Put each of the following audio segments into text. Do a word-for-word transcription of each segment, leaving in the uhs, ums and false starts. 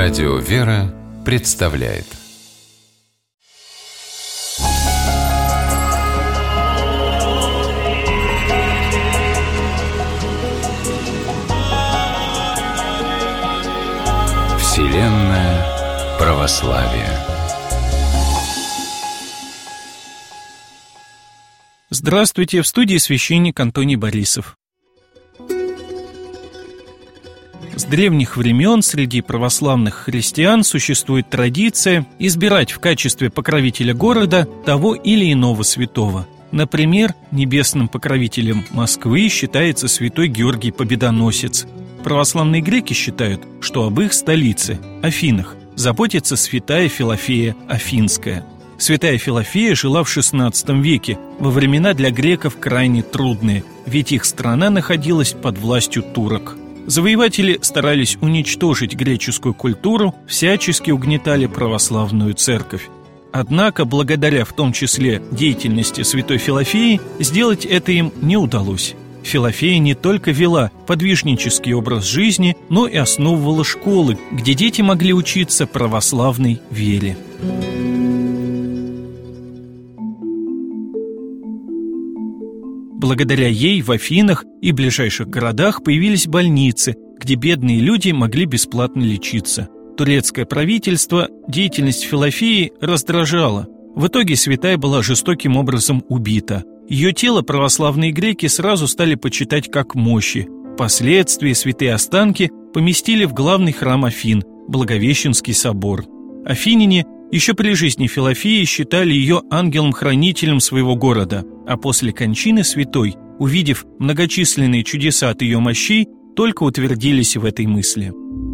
Радио «Вера» представляет Вселенная православия. Здравствуйте, в студии священник Антоний Борисов. С древних времен среди православных христиан существует традиция избирать в качестве покровителя города того или иного святого. Например, небесным покровителем Москвы считается святой Георгий Победоносец. Православные греки считают, что об их столице, Афинах, заботится святая Филофея Афинская. Святая Филофея жила в шестнадцатом веке, во времена для греков крайне трудные, ведь их страна находилась под властью турок. Завоеватели старались уничтожить греческую культуру, всячески угнетали православную церковь. Однако, благодаря в том числе деятельности святой Филофеи, сделать это им не удалось. Филофея не только вела подвижнический образ жизни, но и основывала школы, где дети могли учиться православной вере. Благодаря ей в Афинах и ближайших городах появились больницы, где бедные люди могли бесплатно лечиться. Турецкое правительство деятельность Филофеи раздражало. В итоге святая была жестоким образом убита. Ее тело православные греки сразу стали почитать как мощи. Впоследствии святые останки поместили в главный храм Афин – Благовещенский собор. Афиняне еще при жизни Филофеи считали ее ангелом-хранителем своего города, а после кончины святой, увидев многочисленные чудеса от ее мощей, только утвердились в этой мысли.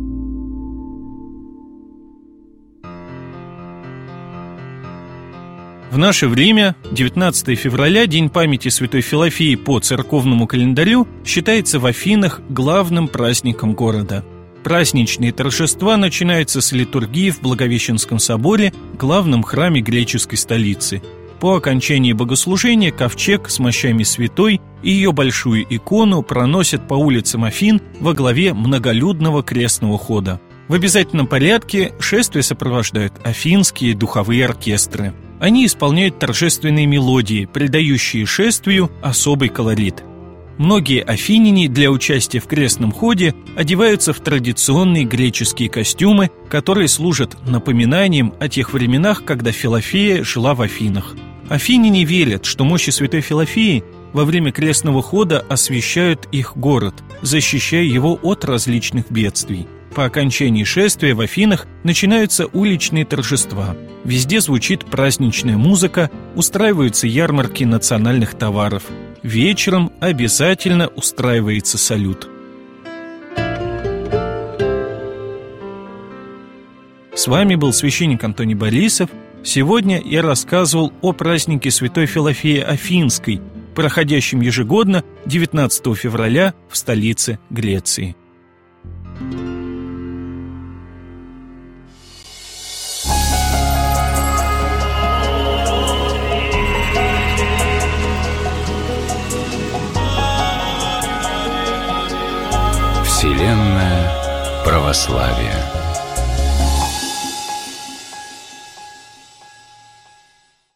В наше время, девятнадцатое февраля, День памяти святой Филофеи по церковному календарю, считается в Афинах главным праздником города. Праздничные торжества начинаются с литургии в Благовещенском соборе, главном храме греческой столицы. По окончании богослужения ковчег с мощами святой и ее большую икону проносят по улицам Афин во главе многолюдного крестного хода. В обязательном порядке шествие сопровождают афинские духовые оркестры. Они исполняют торжественные мелодии, придающие шествию особый колорит. Многие афиняне для участия в крестном ходе одеваются в традиционные греческие костюмы, которые служат напоминанием о тех временах, когда Филофея жила в Афинах. Афиняне верят, что мощи святой Филофеи во время крестного хода освещают их город, защищая его от различных бедствий. По окончании шествия в Афинах начинаются уличные торжества. Везде звучит праздничная музыка, устраиваются ярмарки национальных товаров. Вечером обязательно устраивается салют. С вами был священник Антоний Борисов. Сегодня я рассказывал о празднике святой Филофеи Афинской, проходящем ежегодно девятнадцатого февраля в столице Греции. Вселенная православия.